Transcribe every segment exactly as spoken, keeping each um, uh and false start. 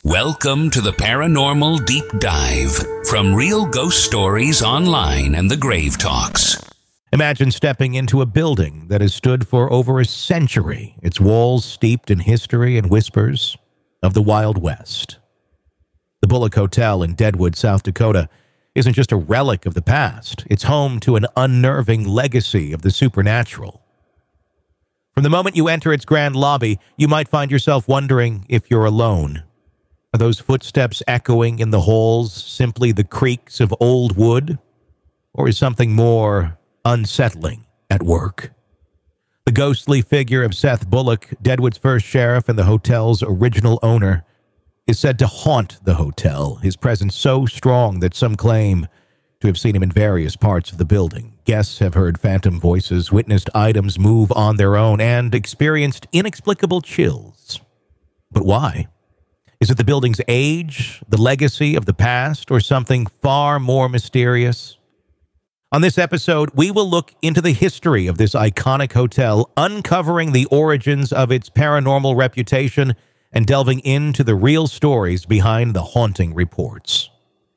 Welcome to the Paranormal Deep Dive from Real Ghost Stories Online and the Grave Talks. Imagine stepping into a building that has stood for over a century, its walls steeped in history and whispers of the Wild West. The Bullock Hotel in Deadwood, South Dakota, isn't just a relic of the past. It's home to an unnerving legacy of the supernatural. From the moment you enter its grand lobby, you might find yourself wondering if you're alone. Are those footsteps echoing in the halls simply the creaks of old wood? Or is something more unsettling at work? The ghostly figure of Seth Bullock, Deadwood's first sheriff and the hotel's original owner, is said to haunt the hotel, his presence so strong that some claim to have seen him in various parts of the building. Guests have heard phantom voices, witnessed items move on their own, and experienced inexplicable chills. But why? Is it the building's age, the legacy of the past, or something far more mysterious? On this episode, we will look into the history of this iconic hotel, uncovering the origins of its paranormal reputation and delving into the real stories behind the haunting reports.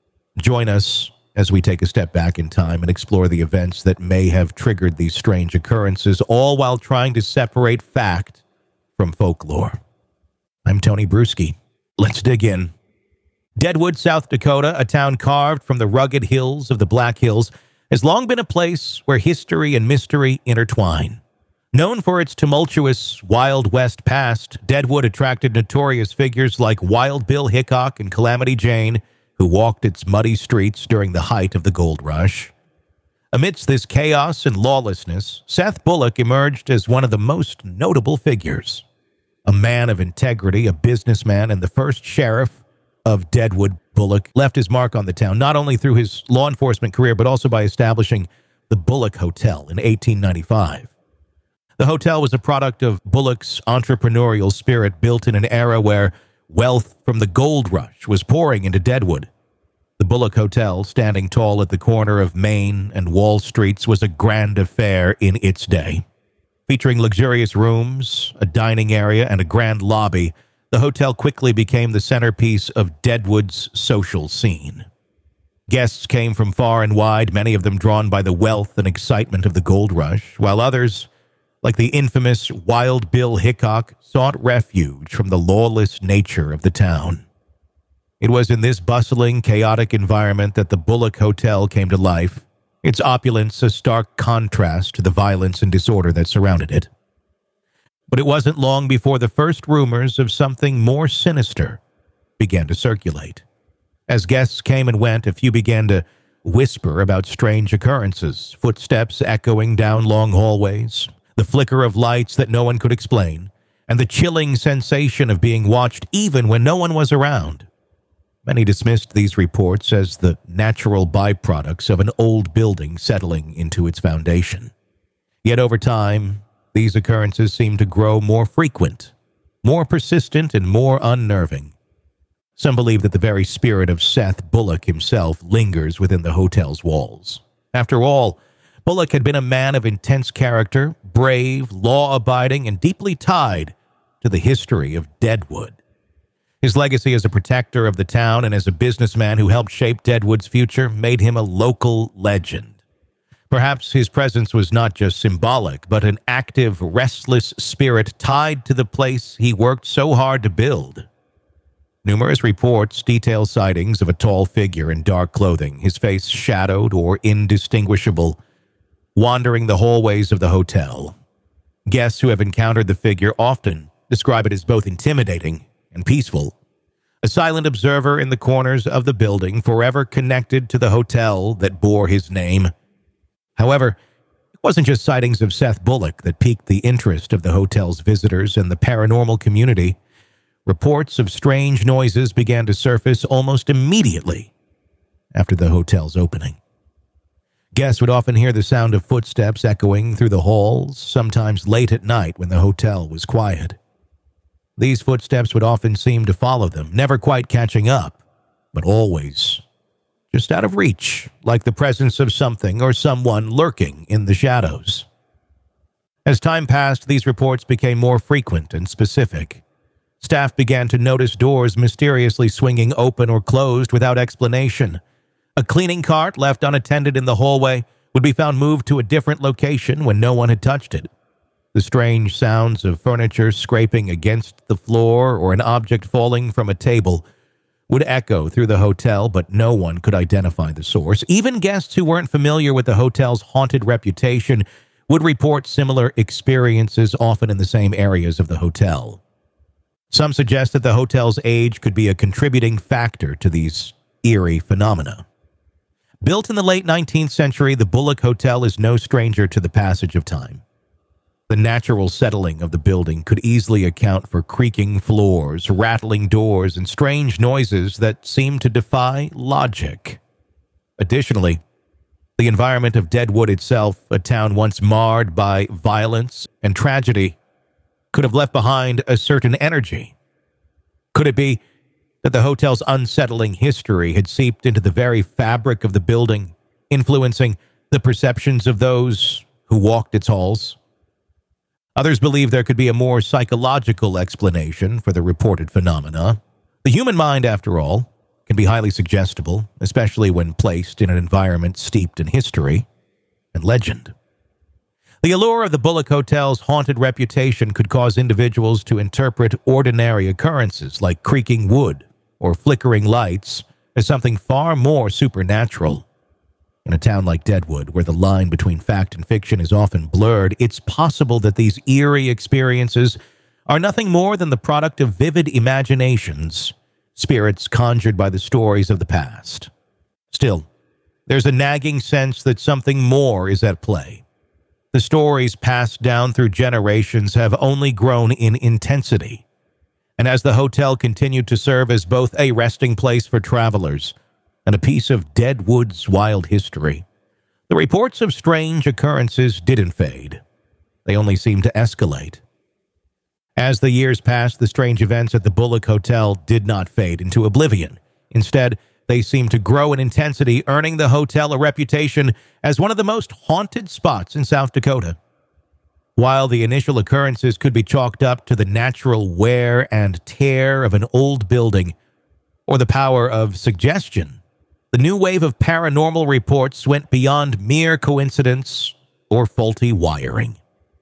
Join us as we take a step back in time and explore the events that may have triggered these strange occurrences, all while trying to separate fact from folklore. I'm Tony Bruschi. Let's dig in. Deadwood, South Dakota, a town carved from the rugged hills of the Black Hills, has long been a place where history and mystery intertwine. Known for its tumultuous Wild West past, Deadwood attracted notorious figures like Wild Bill Hickok and Calamity Jane, who walked its muddy streets during the height of the gold rush. Amidst this chaos and lawlessness, Seth Bullock emerged as one of the most notable figures. A man of integrity, a businessman, and the first sheriff of Deadwood, Bullock left his mark on the town, not only through his law enforcement career, but also by establishing the Bullock Hotel in eighteen ninety-five. The hotel was a product of Bullock's entrepreneurial spirit, built in an era where wealth from the gold rush was pouring into Deadwood. The Bullock Hotel, standing tall at the corner of Main and Wall Streets, was a grand affair in its day. Featuring luxurious rooms, a dining area, and a grand lobby, the hotel quickly became the centerpiece of Deadwood's social scene. Guests came from far and wide, many of them drawn by the wealth and excitement of the gold rush, while others, like the infamous Wild Bill Hickok, sought refuge from the lawless nature of the town. It was in this bustling, chaotic environment that the Bullock Hotel came to life, its opulence a stark contrast to the violence and disorder that surrounded it. But it wasn't long before the first rumors of something more sinister began to circulate. As guests came and went, a few began to whisper about strange occurrences, footsteps echoing down long hallways, the flicker of lights that no one could explain, and the chilling sensation of being watched even when no one was around. Many dismissed these reports as the natural byproducts of an old building settling into its foundation. Yet over time, these occurrences seemed to grow more frequent, more persistent, and more unnerving. Some believe that the very spirit of Seth Bullock himself lingers within the hotel's walls. After all, Bullock had been a man of intense character, brave, law-abiding, and deeply tied to the history of Deadwood. His legacy as a protector of the town and as a businessman who helped shape Deadwood's future made him a local legend. Perhaps his presence was not just symbolic, but an active, restless spirit tied to the place he worked so hard to build. Numerous reports detail sightings of a tall figure in dark clothing, his face shadowed or indistinguishable, wandering the hallways of the hotel. Guests who have encountered the figure often describe it as both intimidating and peaceful, a silent observer in the corners of the building, forever connected to the hotel that bore his name. However, it wasn't just sightings of Seth Bullock that piqued the interest of the hotel's visitors and the paranormal community. Reports of strange noises began to surface almost immediately after the hotel's opening. Guests would often hear the sound of footsteps echoing through the halls, sometimes late at night when the hotel was quiet. These footsteps would often seem to follow them, never quite catching up, but always just out of reach, like the presence of something or someone lurking in the shadows. As time passed, these reports became more frequent and specific. Staff began to notice doors mysteriously swinging open or closed without explanation. A cleaning cart left unattended in the hallway would be found moved to a different location when no one had touched it. The strange sounds of furniture scraping against the floor or an object falling from a table would echo through the hotel, but no one could identify the source. Even guests who weren't familiar with the hotel's haunted reputation would report similar experiences, often in the same areas of the hotel. Some suggest that the hotel's age could be a contributing factor to these eerie phenomena. Built in the late nineteenth century, the Bullock Hotel is no stranger to the passage of time. The natural settling of the building could easily account for creaking floors, rattling doors, and strange noises that seem to defy logic. Additionally, the environment of Deadwood itself, a town once marred by violence and tragedy, could have left behind a certain energy. Could it be that the hotel's unsettling history had seeped into the very fabric of the building, influencing the perceptions of those who walked its halls? Others believe there could be a more psychological explanation for the reported phenomena. The human mind, after all, can be highly suggestible, especially when placed in an environment steeped in history and legend. The allure of the Bullock Hotel's haunted reputation could cause individuals to interpret ordinary occurrences like creaking wood or flickering lights as something far more supernatural. In a town like Deadwood, where the line between fact and fiction is often blurred, it's possible that these eerie experiences are nothing more than the product of vivid imaginations, spirits conjured by the stories of the past. Still, there's a nagging sense that something more is at play. The stories passed down through generations have only grown in intensity, and as the hotel continued to serve as both a resting place for travelers and a piece of Deadwood's wild history, the reports of strange occurrences didn't fade. They only seemed to escalate. As the years passed, the strange events at the Bullock Hotel did not fade into oblivion. Instead, they seemed to grow in intensity, earning the hotel a reputation as one of the most haunted spots in South Dakota. While the initial occurrences could be chalked up to the natural wear and tear of an old building or the power of suggestion, the new wave of paranormal reports went beyond mere coincidence or faulty wiring.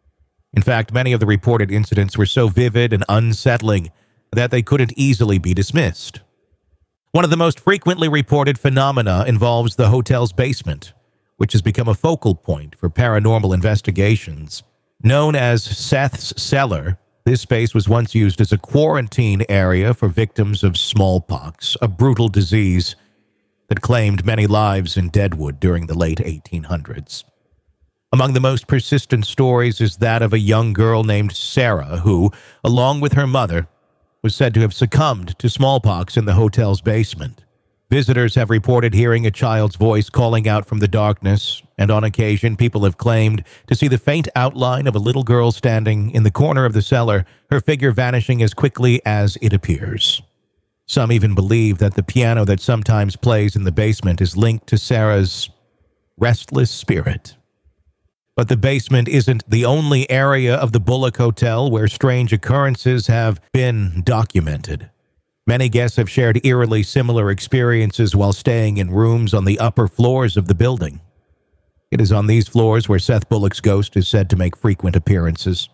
In fact, many of the reported incidents were so vivid and unsettling that they couldn't easily be dismissed. One of the most frequently reported phenomena involves the hotel's basement, which has become a focal point for paranormal investigations. Known as Seth's Cellar, this space was once used as a quarantine area for victims of smallpox, a brutal disease that claimed many lives in Deadwood during the late eighteen hundreds. Among the most persistent stories is that of a young girl named Sarah who, along with her mother, was said to have succumbed to smallpox in the hotel's basement. Visitors have reported hearing a child's voice calling out from the darkness, and on occasion people have claimed to see the faint outline of a little girl standing in the corner of the cellar, her figure vanishing as quickly as it appears. Some even believe that the piano that sometimes plays in the basement is linked to Sarah's restless spirit. But the basement isn't the only area of the Bullock Hotel where strange occurrences have been documented. Many guests have shared eerily similar experiences while staying in rooms on the upper floors of the building. It is on these floors where Seth Bullock's ghost is said to make frequent appearances.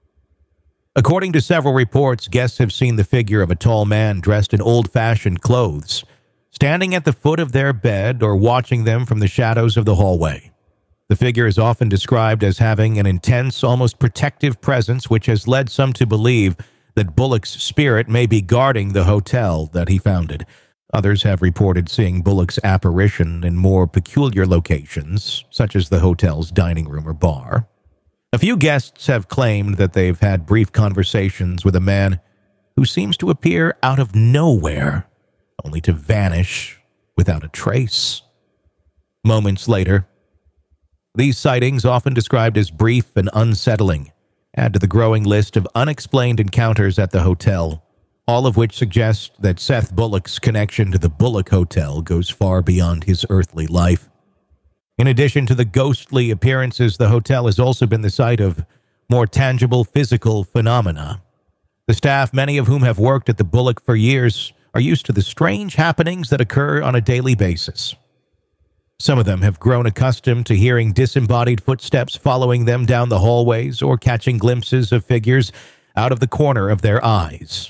According to several reports, guests have seen the figure of a tall man dressed in old-fashioned clothes, standing at the foot of their bed or watching them from the shadows of the hallway. The figure is often described as having an intense, almost protective presence, which has led some to believe that Bullock's spirit may be guarding the hotel that he founded. Others have reported seeing Bullock's apparition in more peculiar locations, such as the hotel's dining room or bar. A few guests have claimed that they've had brief conversations with a man who seems to appear out of nowhere, only to vanish without a trace. Moments later, these sightings, often described as brief and unsettling, add to the growing list of unexplained encounters at the hotel, all of which suggest that Seth Bullock's connection to the Bullock Hotel goes far beyond his earthly life. In addition to the ghostly appearances, the hotel has also been the site of more tangible physical phenomena. The staff, many of whom have worked at the Bullock for years, are used to the strange happenings that occur on a daily basis. Some of them have grown accustomed to hearing disembodied footsteps following them down the hallways or catching glimpses of figures out of the corner of their eyes.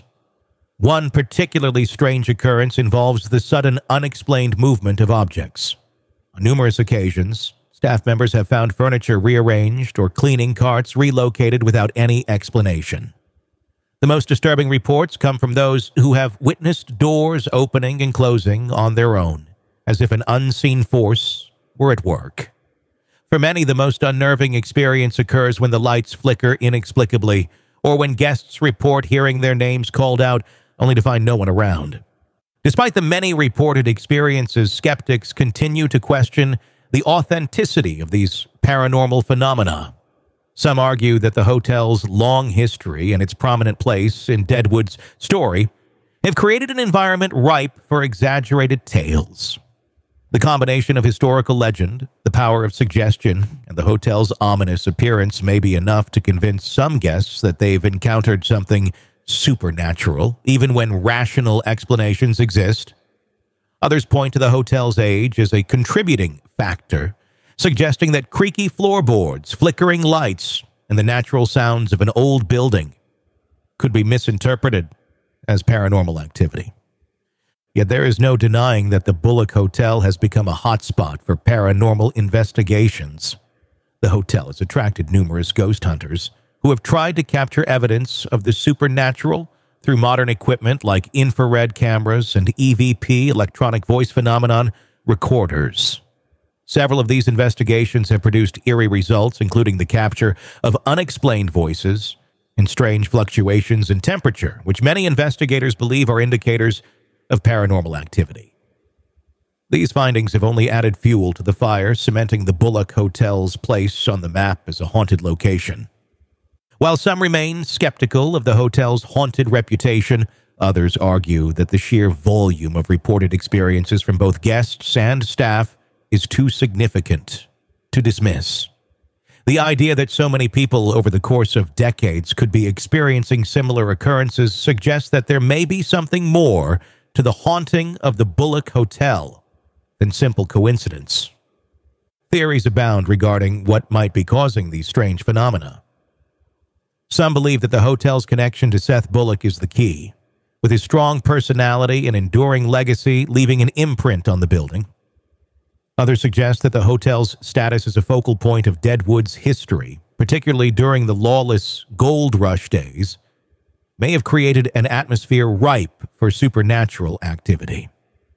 One particularly strange occurrence involves the sudden, unexplained movement of objects. On numerous occasions, staff members have found furniture rearranged or cleaning carts relocated without any explanation. The most disturbing reports come from those who have witnessed doors opening and closing on their own, as if an unseen force were at work. For many, the most unnerving experience occurs when the lights flicker inexplicably, or when guests report hearing their names called out only to find no one around. Despite the many reported experiences, skeptics continue to question the authenticity of these paranormal phenomena. Some argue that the hotel's long history and its prominent place in Deadwood's story have created an environment ripe for exaggerated tales. The combination of historical legend, the power of suggestion, and the hotel's ominous appearance may be enough to convince some guests that they've encountered something supernatural, even when rational explanations exist. Others point to the hotel's age as a contributing factor, suggesting that creaky floorboards, flickering lights, and the natural sounds of an old building could be misinterpreted as paranormal activity. Yet there is no denying that the Bullock Hotel has become a hotspot for paranormal investigations. The hotel has attracted numerous ghost hunters who have tried to capture evidence of the supernatural through modern equipment like infrared cameras and E V P, electronic voice phenomenon, recorders. Several of these investigations have produced eerie results, including the capture of unexplained voices and strange fluctuations in temperature, which many investigators believe are indicators of paranormal activity. These findings have only added fuel to the fire, cementing the Bullock Hotel's place on the map as a haunted location. While some remain skeptical of the hotel's haunted reputation, others argue that the sheer volume of reported experiences from both guests and staff is too significant to dismiss. The idea that so many people over the course of decades could be experiencing similar occurrences suggests that there may be something more to the haunting of the Bullock Hotel than simple coincidence. Theories abound regarding what might be causing these strange phenomena. Some believe that the hotel's connection to Seth Bullock is the key, with his strong personality and enduring legacy leaving an imprint on the building. Others suggest that the hotel's status as a focal point of Deadwood's history, particularly during the lawless gold rush days, may have created an atmosphere ripe for supernatural activity.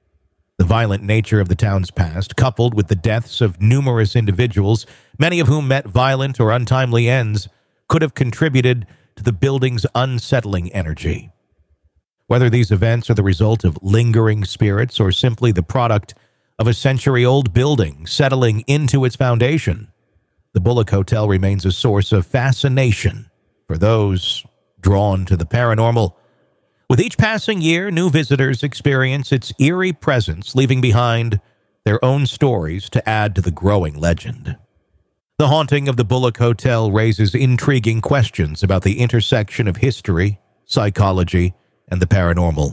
The violent nature of the town's past, coupled with the deaths of numerous individuals, many of whom met violent or untimely ends, could have contributed to the building's unsettling energy. Whether these events are the result of lingering spirits or simply the product of a century-old building settling into its foundation, the Bullock Hotel remains a source of fascination for those drawn to the paranormal. With each passing year, new visitors experience its eerie presence, leaving behind their own stories to add to the growing legend. The haunting of the Bullock Hotel raises intriguing questions about the intersection of history, psychology, and the paranormal.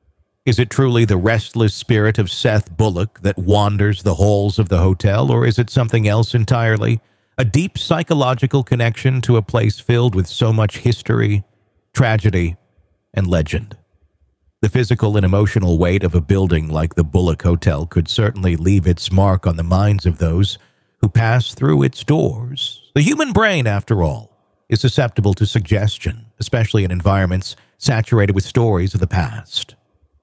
Is it truly the restless spirit of Seth Bullock that wanders the halls of the hotel, or is it something else entirely? A deep psychological connection to a place filled with so much history, tragedy, and legend. The physical and emotional weight of a building like the Bullock Hotel could certainly leave its mark on the minds of those who pass through its doors. The human brain, after all, is susceptible to suggestion, especially in environments saturated with stories of the past.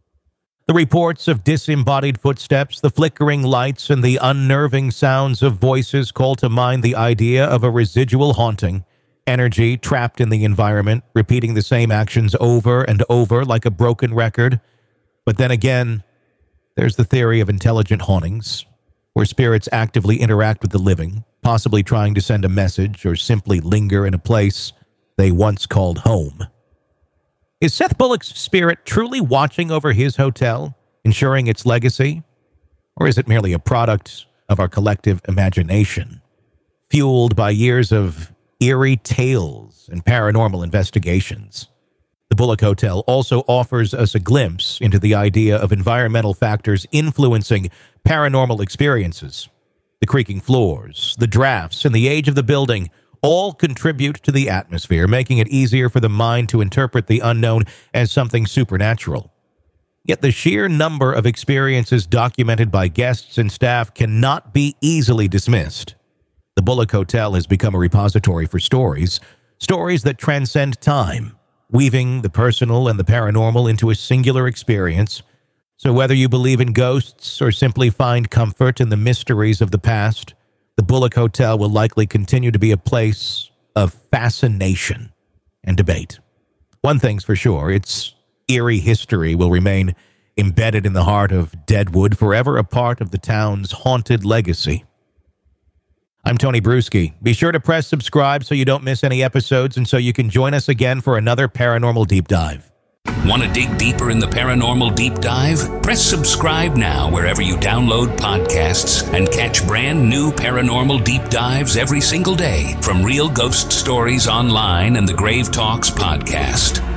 The reports of disembodied footsteps, the flickering lights, and the unnerving sounds of voices call to mind the idea of a residual haunting, energy trapped in the environment, repeating the same actions over and over like a broken record. But then again, there's the theory of intelligent hauntings, where spirits actively interact with the living, possibly trying to send a message or simply linger in a place they once called home. Is Seth Bullock's spirit truly watching over his hotel, ensuring its legacy? Or is it merely a product of our collective imagination, fueled by years of eerie tales and paranormal investigations? The Bullock Hotel also offers us a glimpse into the idea of environmental factors influencing paranormal experiences. The creaking floors, the drafts, and the age of the building all contribute to the atmosphere, making it easier for the mind to interpret the unknown as something supernatural. Yet the sheer number of experiences documented by guests and staff cannot be easily dismissed. The Bullock Hotel has become a repository for stories, stories that transcend time, weaving the personal and the paranormal into a singular experience. So whether you believe in ghosts or simply find comfort in the mysteries of the past, the Bullock Hotel will likely continue to be a place of fascination and debate. One thing's for sure, its eerie history will remain embedded in the heart of Deadwood, forever a part of the town's haunted legacy. I'm Tony Bruschi. Be sure to press subscribe so you don't miss any episodes and so you can join us again for another Paranormal Deep Dive. Want to dig deeper in the Paranormal Deep Dive? Press subscribe now wherever you download podcasts and catch brand new Paranormal Deep Dives every single day from Real Ghost Stories Online and the Grave Talks podcast.